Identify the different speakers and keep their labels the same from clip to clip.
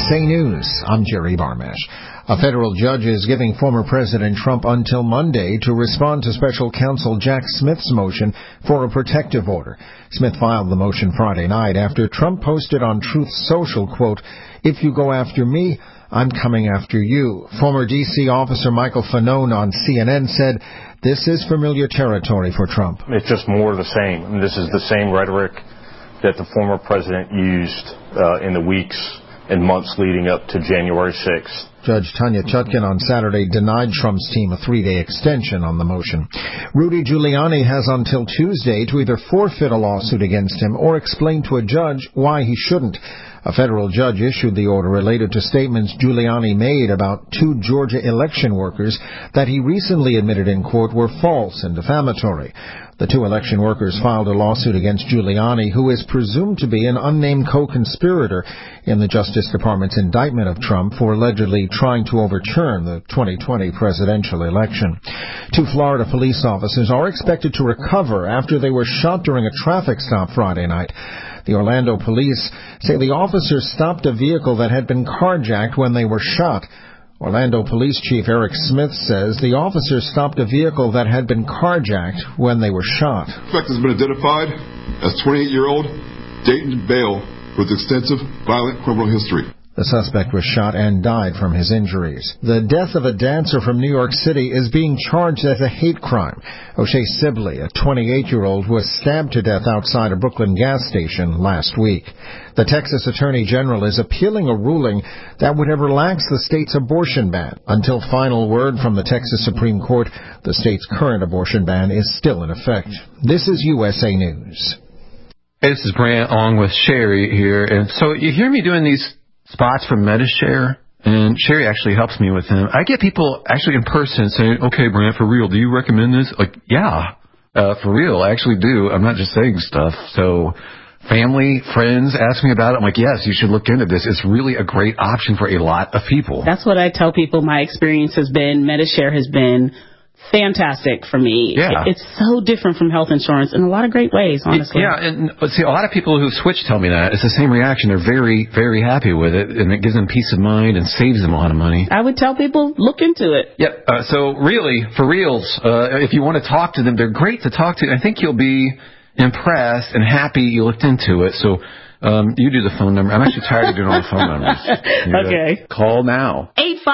Speaker 1: USA News, I'm Jerry Barmash. A federal judge is giving former President Trump until Monday to respond to special counsel Jack Smith's motion for a protective order. Smith filed the motion Friday night after Trump posted on Truth Social, quote, "If you go after me, I'm coming after you." Former D.C. officer Michael Fanone on CNN said this is familiar territory for Trump.
Speaker 2: It's just more of the same. I mean, this is the same rhetoric that the former president used in the weeks and months leading up to January 6th.
Speaker 1: Judge Tanya Chutkan on Saturday denied Trump's team a 3-day extension on the motion. Rudy Giuliani has until Tuesday to either forfeit a lawsuit against him or explain to a judge why he shouldn't. A federal judge issued the order related to statements Giuliani made about 2 Georgia election workers that he recently admitted in court were false and defamatory. The 2 election workers filed a lawsuit against Giuliani, who is presumed to be an unnamed co-conspirator in the Justice Department's indictment of Trump for allegedly trying to overturn the 2020 presidential election. 2 Florida police officers are expected to recover after they were shot during a traffic stop Friday night. The Orlando police say the officers stopped a vehicle that had been carjacked when they were shot. Orlando Police Chief Eric Smith says the officers stopped a vehicle that had been carjacked when they were shot.
Speaker 3: The suspect has been identified as 28-year-old Dayton Bale with extensive violent criminal history.
Speaker 1: The suspect was shot and died from his injuries. The death of a dancer from New York City is being charged as a hate crime. O'Shea Sibley, a 28-year-old, was stabbed to death outside a Brooklyn gas station last week. The Texas Attorney General is appealing a ruling that would have relaxed the state's abortion ban. Until final word from the Texas Supreme Court, the state's current abortion ban is still in effect. This is USA News.
Speaker 4: Hey, this is Brant Ong with Sherry here. And so you hear me doing these spots from Medi-Share, and Sherry actually helps me with them. I get people actually in person saying, "Okay, Brant, for real, do you recommend this?" Like, yeah, for real, I actually do. I'm not just saying stuff. So family, friends ask me about it. I'm like, yes, you should look into this. It's really a great option for a lot of people.
Speaker 5: That's what I tell people my experience has been. Medi-Share has been fantastic for me.
Speaker 4: Yeah.
Speaker 5: It's so different from health insurance in a lot of great ways, honestly.
Speaker 4: Yeah, and see, a lot of people who switch tell me that. It's the same reaction. They're very, very happy with it, and it gives them peace of mind and saves them a lot of money.
Speaker 5: I would tell people, look into it.
Speaker 4: Yep. So really, for reals, if you want to talk to them, they're great to talk to. I think you'll be impressed and happy you looked into it. So you do the phone number. I'm actually tired of doing all the phone numbers.
Speaker 5: Okay.
Speaker 4: Call now.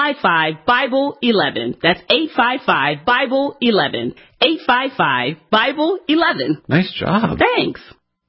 Speaker 5: 855-BIBLE-11. That's 855-BIBLE-11. 855-BIBLE-11.
Speaker 4: Nice job.
Speaker 5: Thanks.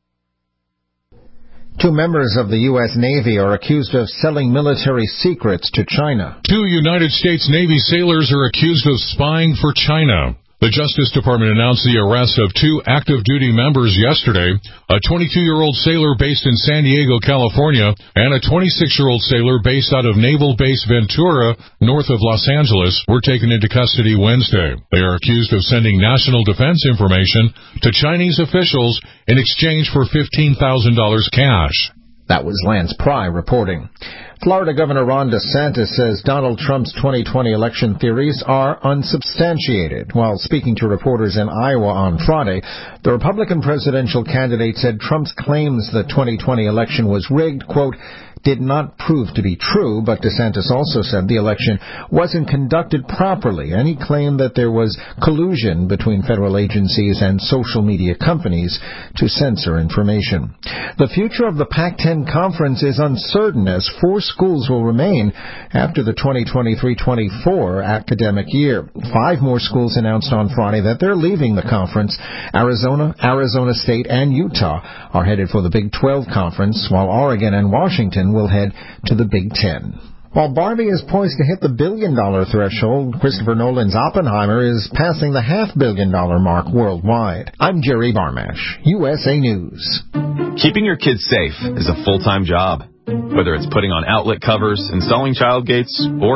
Speaker 1: 2 members of the U.S. Navy are accused of selling military secrets to China.
Speaker 6: 2 United States Navy sailors are accused of spying for China. The Justice Department announced the arrest of 2 active duty members yesterday. A 22-year-old sailor based in San Diego, California, and a 26-year-old sailor based out of Naval Base Ventura, north of Los Angeles, were taken into custody Wednesday. They are accused of sending national defense information to Chinese officials in exchange for $15,000 cash.
Speaker 1: That was Lance Pry reporting. Florida Governor Ron DeSantis says Donald Trump's 2020 election theories are unsubstantiated. While speaking to reporters in Iowa on Friday, the Republican presidential candidate said Trump's claims the 2020 election was rigged, quote, did not prove to be true, but DeSantis also said the election wasn't conducted properly, and he claimed that there was collusion between federal agencies and social media companies to censor information. The future of the Pac-10 conference is uncertain as 4 schools will remain after the 2023-24 academic year. 5 more schools announced on Friday that they're leaving the conference. Arizona, Arizona State, and Utah are headed for the Big 12 conference, while Oregon and Washington will head to the Big 10. While Barbie is poised to hit the $1 billion threshold, Christopher Nolan's Oppenheimer is passing the $500 million mark worldwide. I'm Jerry Barmash, USA News.
Speaker 7: Keeping your kids safe is a full-time job. Whether it's putting on outlet covers, installing child gates, or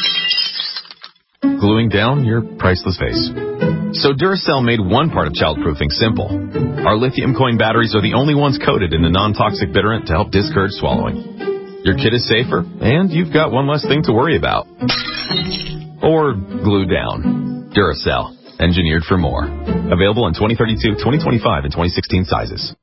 Speaker 7: gluing down your priceless vase. So Duracell made one part of childproofing simple. Our lithium coin batteries are the only ones coated in a non-toxic bitterant to help discourage swallowing. Your kid is safer, and you've got one less thing to worry about. Or glue down. Duracell, engineered for more. Available in 2032, 2025, and 2016 sizes.